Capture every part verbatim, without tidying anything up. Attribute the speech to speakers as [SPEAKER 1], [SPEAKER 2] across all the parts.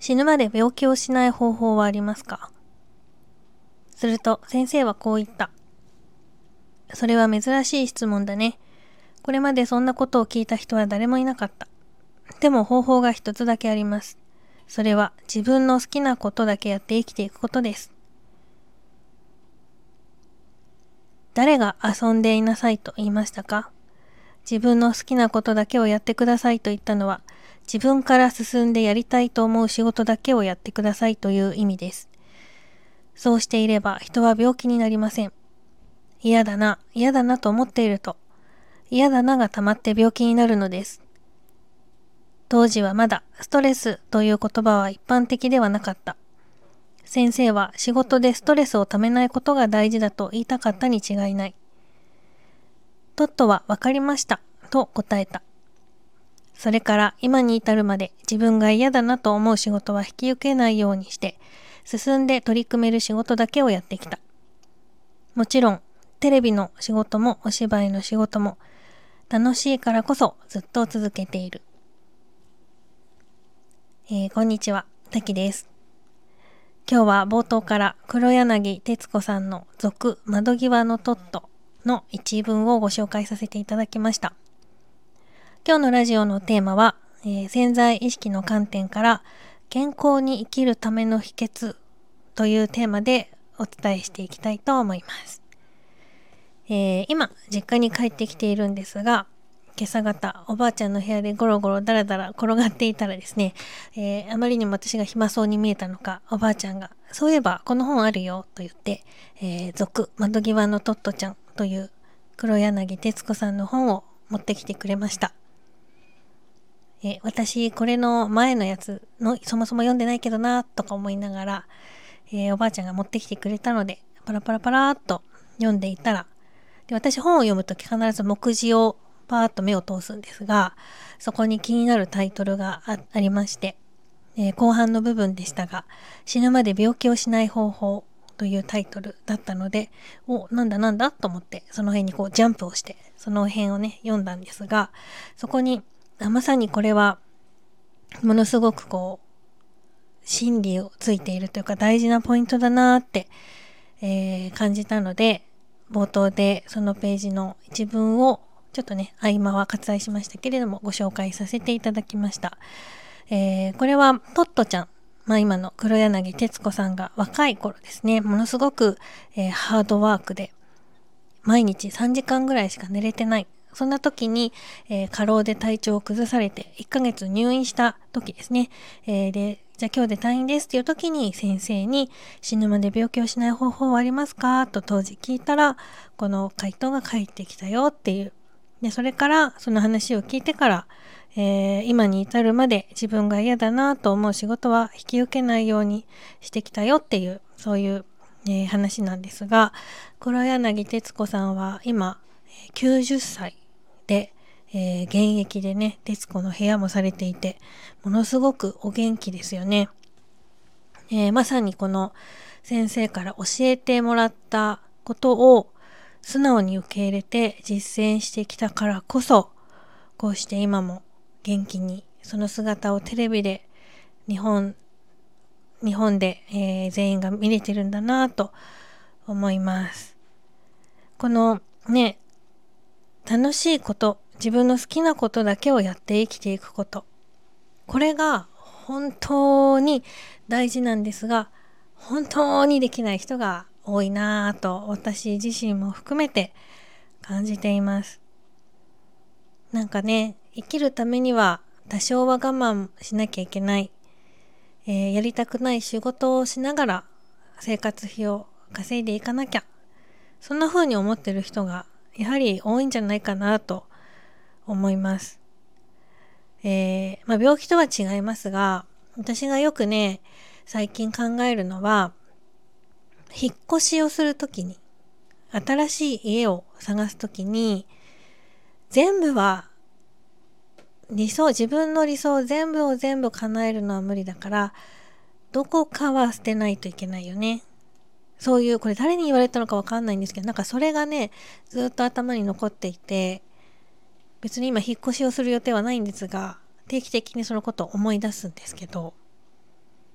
[SPEAKER 1] 死ぬまで病気をしない方法はありますか？すると先生はこう言った。それは珍しい質問だね。これまでそんなことを聞いた人は誰もいなかった。でも方法が一つだけあります。それは自分の好きなことだけやって生きていくことです。誰が遊んでいなさいと言いましたか？自分の好きなことだけをやってくださいと言ったのは、自分から進んでやりたいと思う仕事だけをやってくださいという意味です。そうしていれば人は病気になりません。嫌だな、嫌だなと思っていると、嫌だなが溜まって病気になるのです。当時はまだストレスという言葉は一般的ではなかった。先生は仕事でストレスをためないことが大事だと言いたかったに違いない。トットは分かりましたと答えた。それから今に至るまで自分が嫌だなと思う仕事は引き受けないようにして進んで取り組める仕事だけをやってきた。もちろんテレビの仕事もお芝居の仕事も楽しいからこそずっと続けている。えー、こんにちは、滝です。今日は冒頭から黒柳徹子さんの続窓際のトットの一文をご紹介させていただきました。今日のラジオのテーマは、えー、潜在意識の観点から健康に生きるための秘訣というテーマでお伝えしていきたいと思います。えー、今実家に帰ってきているんですが、今朝方おばあちゃんの部屋でゴロゴロダラダラ転がっていたらですね、えー、あまりにも私が暇そうに見えたのか、おばあちゃんがそういえばこの本あるよと言って、えー、続窓際のトットちゃんという黒柳徹子さんの本を持ってきてくれました。えー、私これの前のやつのそもそも読んでないけどなとか思いながら、えー、おばあちゃんが持ってきてくれたのでパラパラパラーっと読んでいたら、で私本を読むとき必ず目次をパーッと目を通すんですが、そこに気になるタイトルが あ, ありまして、えー、後半の部分でしたが、死ぬまで病気をしない方法というタイトルだったので、お、なんだなんだと思ってその辺にこうジャンプをしてその辺をね読んだんですが、そこにまさにこれはものすごくこう真理をついているというか大事なポイントだなって、えー、感じたので、冒頭でそのページの一文をちょっとね合間は割愛しましたけれどもご紹介させていただきました。えー、これはトットちゃん、まあ、今の黒柳徹子さんが若い頃ですね、ものすごく、えー、ハードワークで毎日さんじかんぐらいしか寝れてない、そんな時に、えー、過労で体調を崩されていっかげつ入院した時ですね、えー、でじゃあ今日で退院ですっていう時に先生に死ぬまで病気をしない方法はありますかと当時聞いたら、この回答が返ってきたよっていう。でそれからその話を聞いてから、えー、今に至るまで自分が嫌だなと思う仕事は引き受けないようにしてきたよっていう、そういう、えー、話なんですが、黒柳徹子さんは今きゅうじゅっさいで、えー、現役でね、徹子の部屋もされていて、ものすごくお元気ですよね。えー、まさにこの先生から教えてもらったことを素直に受け入れて実践してきたからこそ、こうして今も元気にその姿をテレビで日本日本で、えー、全員が見れてるんだなと思います。このね、楽しいこと、自分の好きなことだけをやって生きていくこと、これが本当に大事なんですが、本当にできない人が多いなぁと私自身も含めて感じています。なんかね、生きるためには多少は我慢しなきゃいけない、えー、やりたくない仕事をしながら生活費を稼いでいかなきゃ、そんな風に思ってる人がやはり多いんじゃないかなと思います。えーまあ、病気とは違いますが、私がよくね最近考えるのは、引っ越しをするときに、新しい家を探すときに、全部は理想、自分の理想全部を全部叶えるのは無理だから、どこかは捨てないといけないよね。そういう、これ誰に言われたのかわかんないんですけど、なんかそれがねずっと頭に残っていて、別に今引っ越しをする予定はないんですが、定期的にそのことを思い出すんですけど、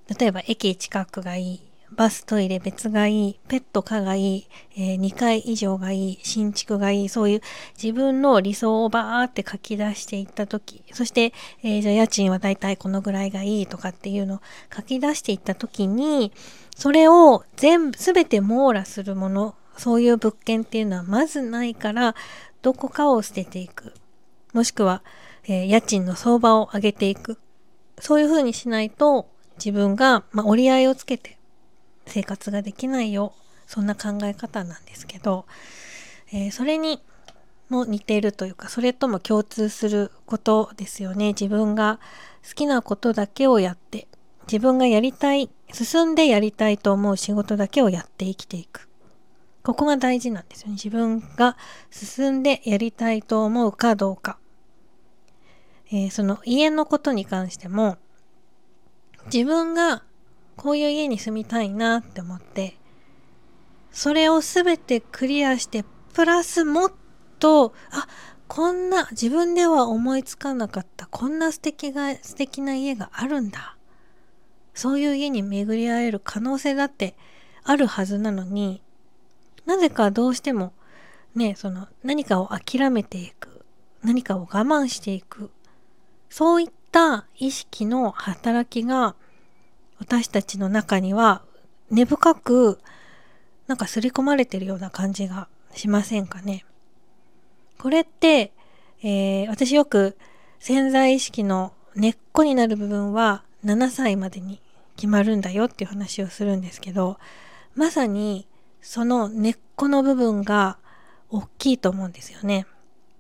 [SPEAKER 1] 例えば駅近くがいい、バストイレ別がいい、ペット可がいい、えー、にかい以上がいい、新築がいい、そういう自分の理想をバーって書き出していったとき、そして、えー、じゃあ家賃はだいたいこのぐらいがいいとかっていうのを書き出していったときに、それを全部、すべて網羅するもの、そういう物件っていうのはまずないから、どこかを捨てていく。もしくは、えー、家賃の相場を上げていく。そういうふうにしないと、自分が、まあ、折り合いをつけて生活ができないよ。そんな考え方なんですけど、えー、それにも似ているというか、それとも共通することですよね。自分が好きなことだけをやって、自分がやりたい、進んでやりたいと思う仕事だけをやって生きていく。ここが大事なんですよね。自分が進んでやりたいと思うかどうか。えー、その家のことに関しても、自分がこういう家に住みたいなって思って、それをすべてクリアして、プラスもっと、あ、こんな自分では思いつかなかった、こんな素敵が、素敵な家があるんだ。そういう家に巡り合える可能性だってあるはずなのに、なぜかどうしてもね、その何かを諦めていく、何かを我慢していく、そういった意識の働きが私たちの中には根深くなんか刷り込まれてるような感じがしませんかね。これって、えー、私よく潜在意識の根っこになる部分はななさいまでに決まるんだよっていう話をするんですけど、まさにその根っこの部分が大きいと思うんですよね。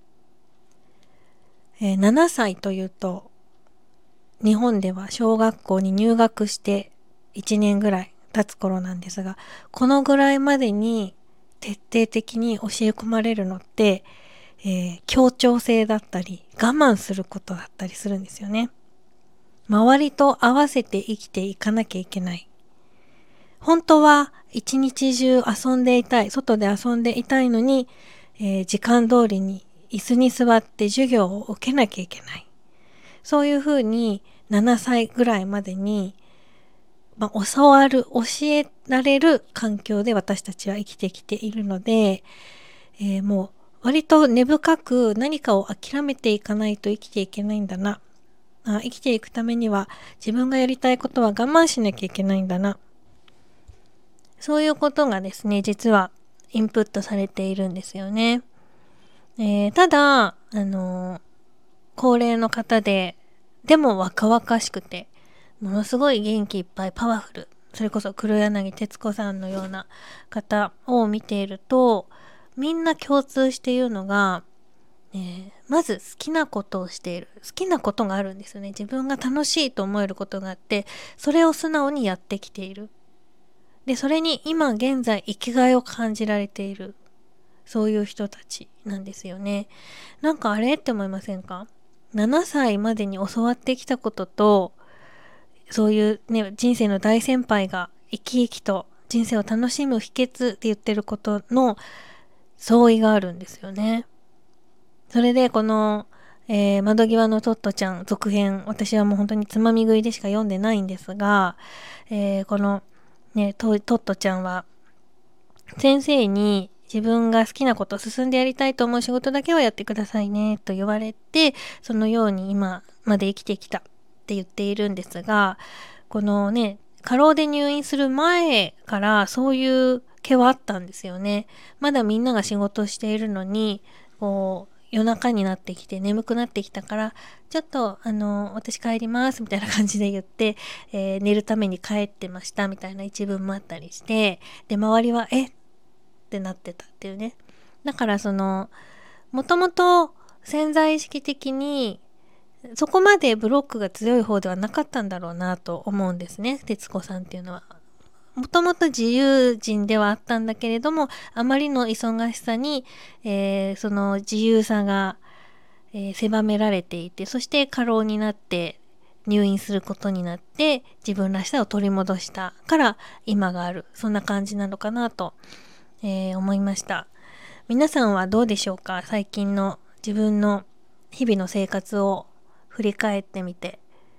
[SPEAKER 1] えー、ななさいというと、日本では小学校に入学していちねんぐらい経つ頃なんですが、このぐらいまでに徹底的に教え込まれるのって、えー、協調性だったり我慢することだったりするんですよね。周りと合わせて生きていかなきゃいけない。本当は一日中遊んでいたい、外で遊んでいたいのに、えー、時間通りに椅子に座って授業を受けなきゃいけない。そういうふうにななさいぐらいまでに、まあ、教わる、教えられる環境で私たちは生きてきているので、えー、もう割と根深く何かを諦めていかないと生きていけないんだな。あ、生きていくためには自分がやりたいことは我慢しなきゃいけないんだな。そういうことがですね、実はインプットされているんですよね。えー、ただ、あのー、高齢の方で、でも若々しくて、ものすごい元気いっぱいパワフル。それこそ黒柳徹子さんのような方を見ていると、みんな共通して言うのが、えー、まず好きなことをしている。好きなことがあるんですよね。自分が楽しいと思えることがあって、それを素直にやってきている。で、それに今現在生きがいを感じられている。そういう人たちなんですよね。なんかあれって思いませんか？ なな 歳までに教わってきたことと、そういうね、人生の大先輩が生き生きと人生を楽しむ秘訣って言ってることの相違があるんですよね。それでこの、えー、窓際のトットちゃん続編、私はもう本当につまみ食いでしか読んでないんですが、えー、このね、トトットちゃんは先生に自分が好きなこと進んでやりたいと思う仕事だけはやってくださいねと言われて、そのように今まで生きてきたって言っているんですが、このね、過労で入院する前からそういう気はあったんですよね。まだみんなが仕事しているのに、こう、夜中になってきて眠くなってきたから、ちょっとあの、私帰りますみたいな感じで言って、えー、寝るために帰ってましたみたいな一文もあったりして、で、周りは、えってなってたっていうね。だからその、もともと潜在意識的にそこまでブロックが強い方ではなかったんだろうなと思うんですね。徹子さんっていうのは。もともと自由人ではあったんだけれども、あまりの忙しさに、えー、その自由さが、えー、狭められていて、そして過労になって入院することになって自分らしさを取り戻したから今がある。そんな感じなのかなと、えー、思いました。皆さんはどうでしょうか？最近の自分の日々の生活を振り返ってみて、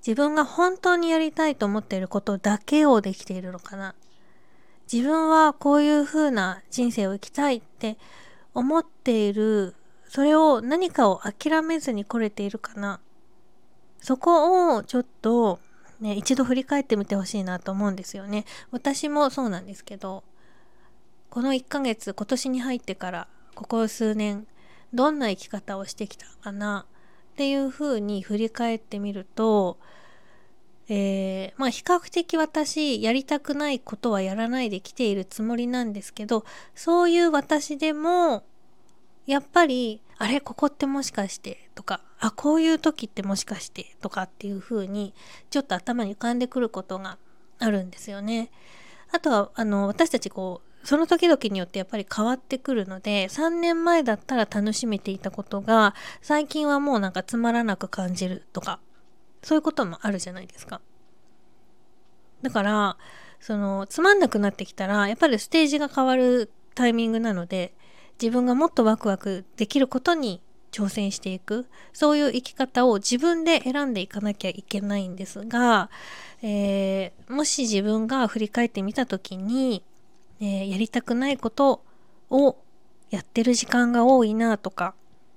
[SPEAKER 1] 自分が本当にやりたいと思っていることだけをできているのかな。自分はこういう風な人生を生きたいって思っている、それを何かを諦めずに来れているかな。そこをちょっとね、一度振り返ってみてほしいなと思うんですよね。私もそうなんですけど、このいっかげつ、今年に入ってからここ数年どんな生き方をしてきたかなっていう風に振り返ってみると、えー、まあ比較的私やりたくないことはやらないで来ているつもりなんですけど、そういう私でもやっぱりあれここってもしかしてとか、あこういう時ってもしかしてとかっていう風にちょっと頭に浮かんでくることがあるんですよね。あとはあの私たちこうその時々によってやっぱり変わってくるので、さんねんまえだったら楽しめていたことが最近はもうなんかつまらなく感じるとか、そういうこともあるじゃないですか。だからそのつまんなくなってきたらやっぱりステージが変わるタイミングなので、自分がもっとワクワクできることに挑戦していく、そういう生き方を自分で選んでいかなきゃいけないんですが、えー、もし自分が振り返ってみた時に、えー、やりたくないことをやってる時間が多いなとか、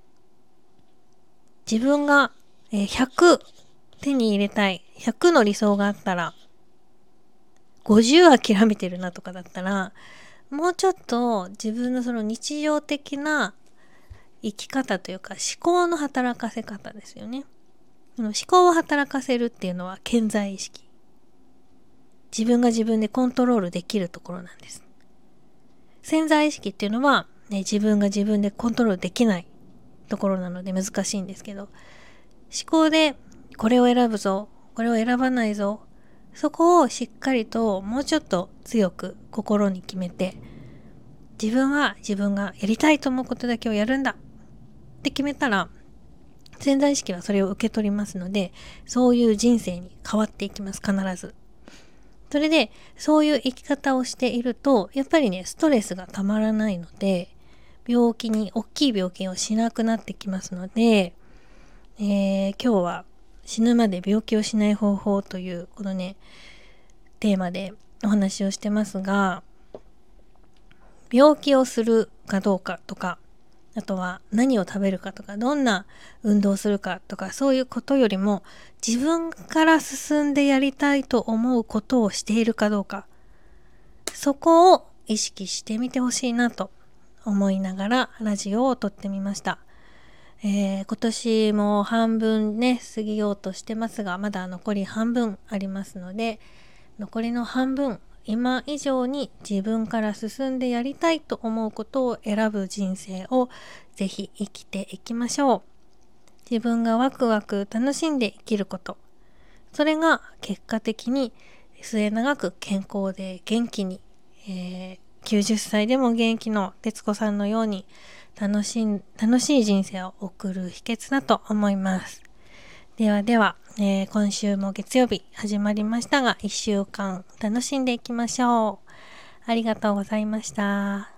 [SPEAKER 1] 自分がひゃく手に入れたい、ひゃくの理想があったらごじゅう諦めてるなとかだったら、もうちょっと自分のその日常的な生き方というか思考の働かせ方ですよね。思考を働かせるっていうのは潜在意識。自分が自分でコントロールできるところなんです。潜在意識っていうのは、ね、自分が自分でコントロールできないところなので難しいんですけど、思考でこれを選ぶぞ、これを選ばないぞ、そこをしっかりともうちょっと強く心に決めて、自分は自分がやりたいと思うことだけをやるんだって決めたら、潜在意識はそれを受け取りますので、そういう人生に変わっていきます、必ず。それでそういう生き方をしていると、やっぱりねストレスがたまらないので、病気に大きい病気をしなくなってきますので、えー、今日は死ぬまで病気をしない方法というこのねテーマでお話をしてますが、病気をするかどうかとか、あとは何を食べるかとか、どんな運動をするかとか、そういうことよりも自分から進んでやりたいと思うことをしているかどうか、そこを意識してみてほしいなと思いながらラジオを撮ってみました。えー、今年も半分ね過ぎようとしてますが、まだ残り半分ありますので、残りの半分、今以上に自分から進んでやりたいと思うことを選ぶ人生をぜひ生きていきましょう。自分がワクワク楽しんで生きること、それが結果的に末永く健康で元気に、えー、きゅうじゅっさいでも元気の徹子さんのように楽しい、楽しい人生を送る秘訣だと思います。ではでは、えー、今週も月曜日始まりましたが、いっしゅうかん楽しんでいきましょう。ありがとうございました。